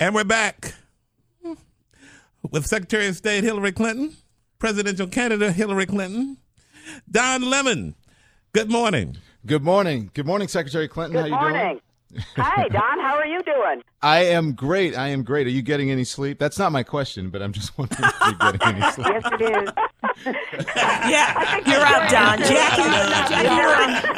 And we're back with Secretary of State Hillary Clinton, presidential candidate Hillary Clinton, Don Lemon. Good morning. Good morning. Good morning, Secretary Clinton. Good How you morning. doing? Hi, Don. How are you doing? I am great. Are you getting any sleep? That's not my question, but I'm just wondering if you're getting any sleep. Yes, it is. Yeah, you're out, Don. Jackie, you're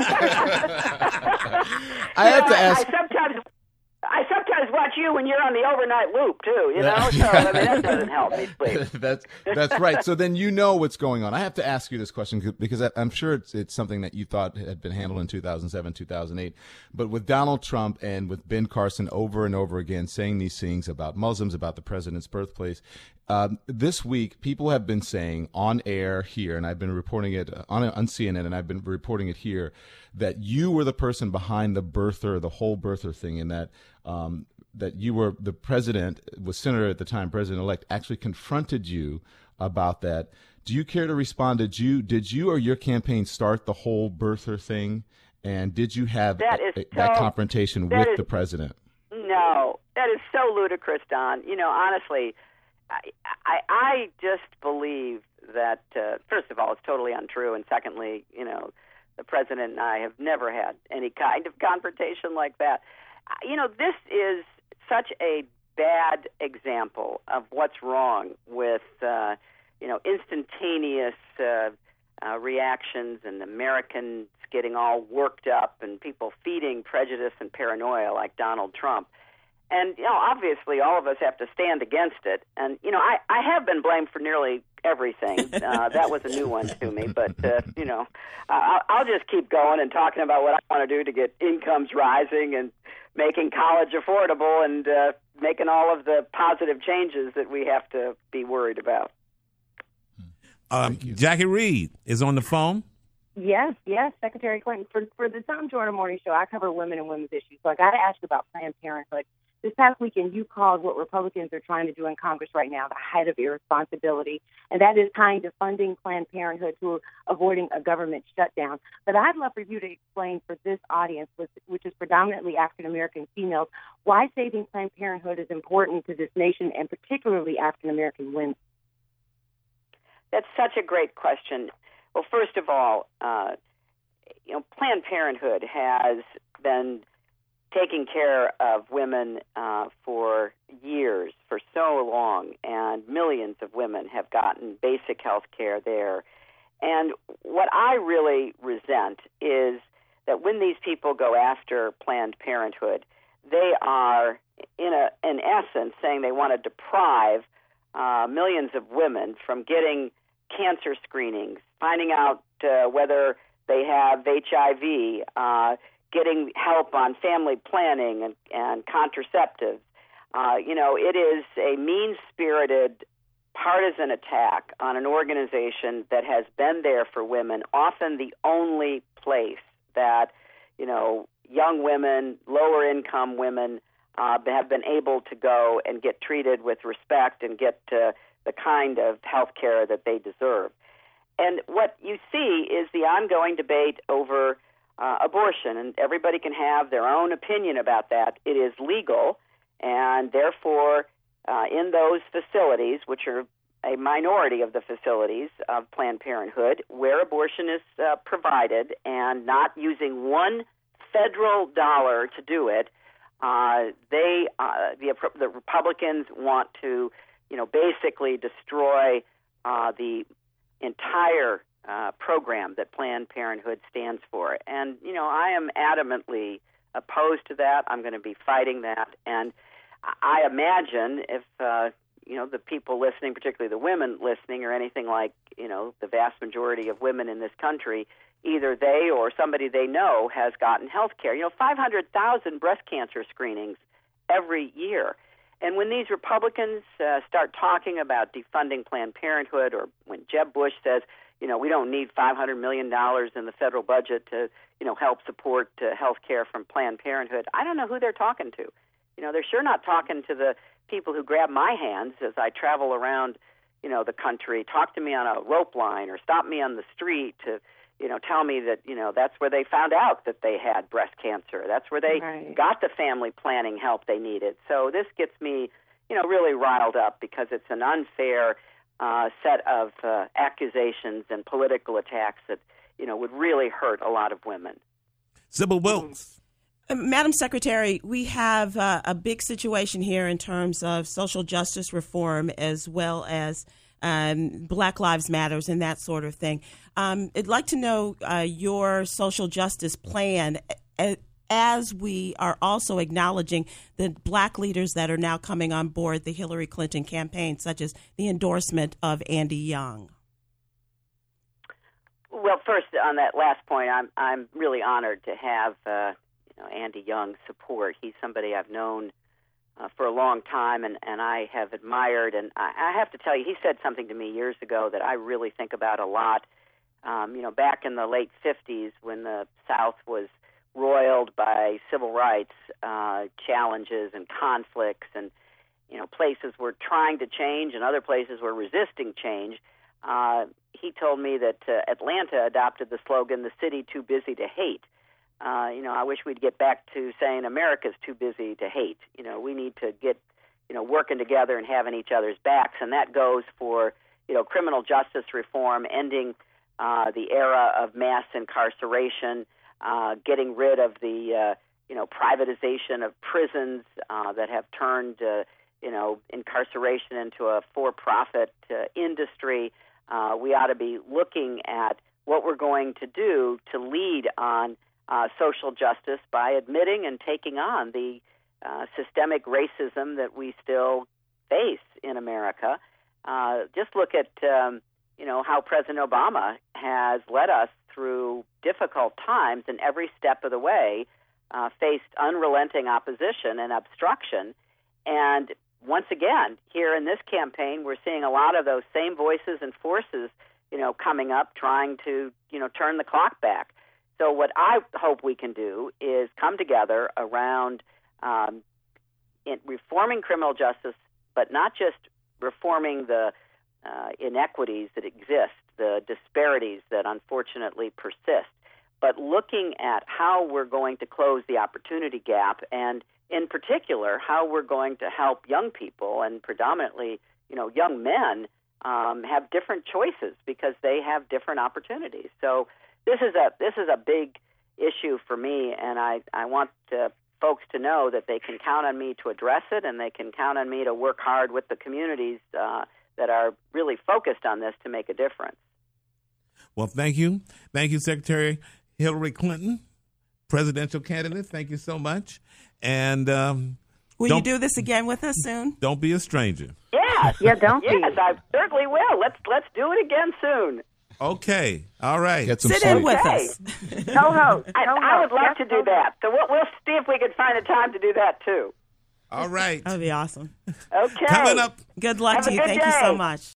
out. I have to ask. I sometimes watch you when you're on the overnight loop too. So that doesn't help me sleep. That's right. So then you know what's going on. I have to ask you this question because I'm sure it's something that you thought had been handled in 2007, 2008. But with Donald Trump and with Ben Carson over and over again saying these things about Muslims, about the president's birthplace, this week people have been saying on air here, and I've been reporting it on CNN, and I've been reporting it here, that you were the person behind the whole birther thing, and that you were the president, was Senator at the time, President-elect, actually confronted you about that. Do you care to respond? Did you or your campaign start the whole birther thing? And did you have that confrontation with the president? No, that is so ludicrous, Don. Honestly, I just believe that, first of all, it's totally untrue. And secondly, the president and I have never had any kind of confrontation like that. This is such a bad example of what's wrong with, instantaneous reactions and Americans getting all worked up and people feeding prejudice and paranoia like Donald Trump. And, obviously all of us have to stand against it. And, I have been blamed for nearly everything. That was a new one to me. But, I'll just keep going and talking about what I want to do to get incomes rising and making college affordable and making all of the positive changes that we have to be worried about. Jackie Reed is on the phone. Yes, Secretary Clinton. For the Tom Jordan Morning Show, I cover women and women's issues. So I got to ask you about Planned Parenthood. This past weekend, you called what Republicans are trying to do in Congress right now the height of irresponsibility, and that is kind of funding Planned Parenthood to avoiding a government shutdown. But I'd love for you to explain for this audience, which is predominantly African-American females, why saving Planned Parenthood is important to this nation and particularly African-American women. That's such a great question. Well, first of all, Planned Parenthood has been taking care of women for years, for so long, and millions of women have gotten basic health care there. And what I really resent is that when these people go after Planned Parenthood, they are, in essence, saying they want to deprive millions of women from getting cancer screenings, finding out whether they have HIV, getting help on family planning and contraceptives. It is a mean-spirited partisan attack on an organization that has been there for women, often the only place that, young women, lower-income women have been able to go and get treated with respect and get the kind of health care that they deserve. And what you see is the ongoing debate over abortion, and everybody can have their own opinion about that. It is legal, and therefore, in those facilities, which are a minority of the facilities of Planned Parenthood, where abortion is provided and not using one federal dollar to do it, the Republicans want to, basically destroy the entire program that Planned Parenthood stands for. And, I am adamantly opposed to that. I'm going to be fighting that. And I imagine if, the people listening, particularly the women listening, or anything like, the vast majority of women in this country, either they or somebody they know has gotten health care. 500,000 breast cancer screenings every year. And when these Republicans start talking about defunding Planned Parenthood, or when Jeb Bush says, we don't need $500 million in the federal budget to, help support health care from Planned Parenthood, I don't know who they're talking to. They're sure not talking to the people who grab my hands as I travel around, the country, talk to me on a rope line or stop me on the street to, tell me that, that's where they found out that they had breast cancer. That's where they got the family planning help they needed. So this gets me, really riled up because it's an unfair set of accusations and political attacks that, would really hurt a lot of women. Sybil Wilkes. Madam Secretary, we have a big situation here in terms of social justice reform as well as Black Lives Matters and that sort of thing. I'd like to know your social justice plan as we are also acknowledging the Black leaders that are now coming on board the Hillary Clinton campaign, such as the endorsement of Andy Young. Well, first, on that last point, I'm really honored to have Andy Young's support. He's somebody I've known for a long time, and I have admired. And I have to tell you, he said something to me years ago that I really think about a lot. Back in the late 50s, when the South was roiled by civil rights challenges and conflicts, and places were trying to change and other places were resisting change. He told me that Atlanta adopted the slogan, "The city too busy to hate." I wish we'd get back to saying America's too busy to hate. We need to get, working together and having each other's backs, and that goes for, criminal justice reform, ending the era of mass incarceration, getting rid of the, privatization of prisons that have turned, incarceration into a for-profit industry. We ought to be looking at what we're going to do to lead on social justice by admitting and taking on the systemic racism that we still face in America. Just look at, how President Obama has led us through difficult times and every step of the way faced unrelenting opposition and obstruction. And once again, here in this campaign, we're seeing a lot of those same voices and forces, coming up trying to, turn the clock back. So what I hope we can do is come together around reforming criminal justice, but not just reforming the inequities that exist, the disparities that unfortunately persist, but looking at how we're going to close the opportunity gap, and in particular, how we're going to help young people, and predominantly, young men, have different choices because they have different opportunities. So this is a big issue for me, and I want folks to know that they can count on me to address it, and they can count on me to work hard with the communities that are really focused on this to make a difference. Well, thank you. Thank you, Secretary Hillary Clinton, presidential candidate. Thank you so much. And will you do this again with us soon? Don't be a stranger. Yes. Yeah, don't be. Yes, I certainly will. Let's do it again soon. Okay. All right. Get some Sit sleep. in with us. I would love to do that. So we'll see if we can find a time to do that too. All right. That would be awesome. Okay. Coming up. Good luck Have to a you. good Thank you day. so much.